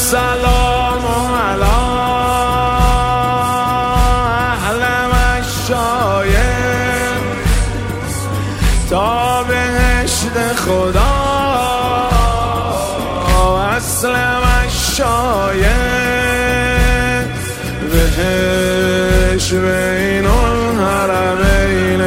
السلام علی اهل مشایخ تا بهشت خدا اصل مشایخ بهش بین الحرمین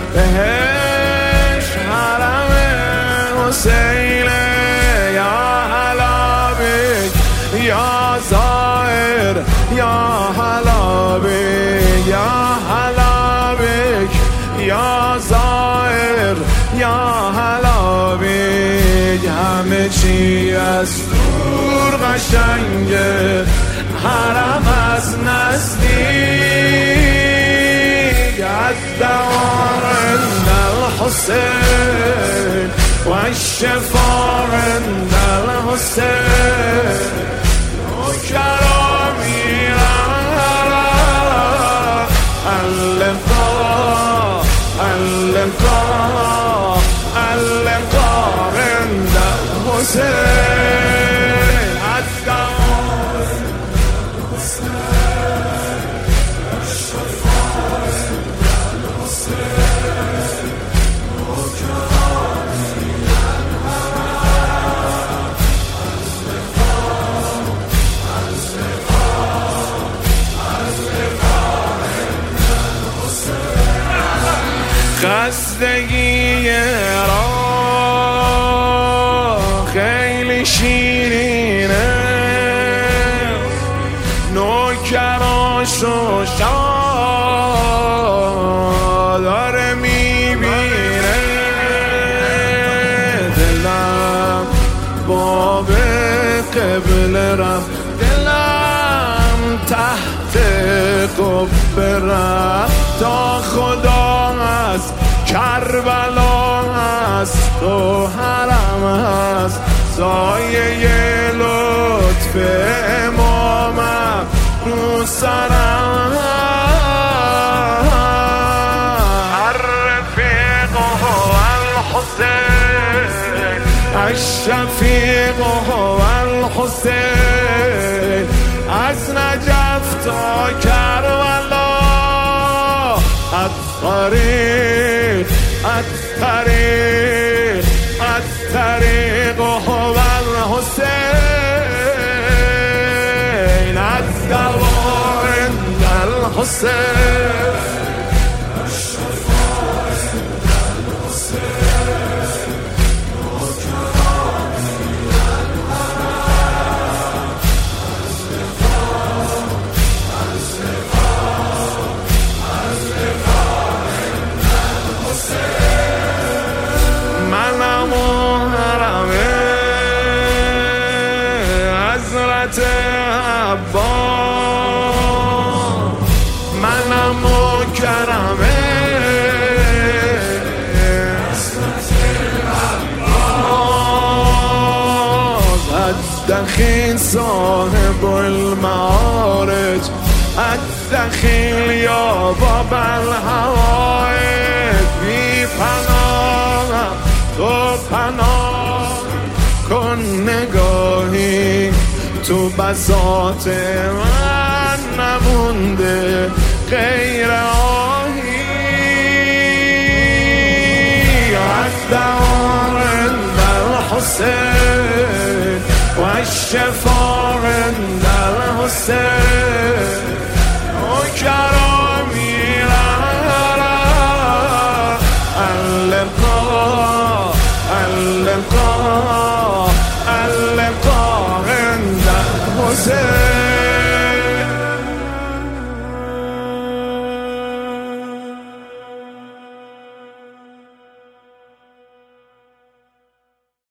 بهش حرم حسین یا حلابی یا زائر یا حلابی یا حلابی یا زائر یا حلابی همه چی از دور قشنگه حرم از نزدیک از دوار الحسین و الشفاء عند الحسین نوکرامی اللقاء اللقاء اللقاء عند الحسین از دوار الحسین الشفاء عند الحسین خستگی را خیلی شیرینه نوکراش و شاه داره میبینه دلم باب قبله رفت دلم تحت قبه رفت تا خدا هست کربلا هست تو حرم هست سایه لطف امامم رو سرم الرفیق هو الحسین الشفیق هو الحسین از نجف تا کربلا الطريق الطريق الطريق هو الحسين الدوار عند الحسين الشفاء عند الحسين نوكرامي منم و حرمه حضرت عباس منم و کرمه حضرت عباس الدخیل صاحب المعارج الدخیل یا باب الحوائج بی پناه تو پناه کن نگاهی تو بساط من نمونده غیر آهی از دوار عند الحسین و الشفاء عند الحسین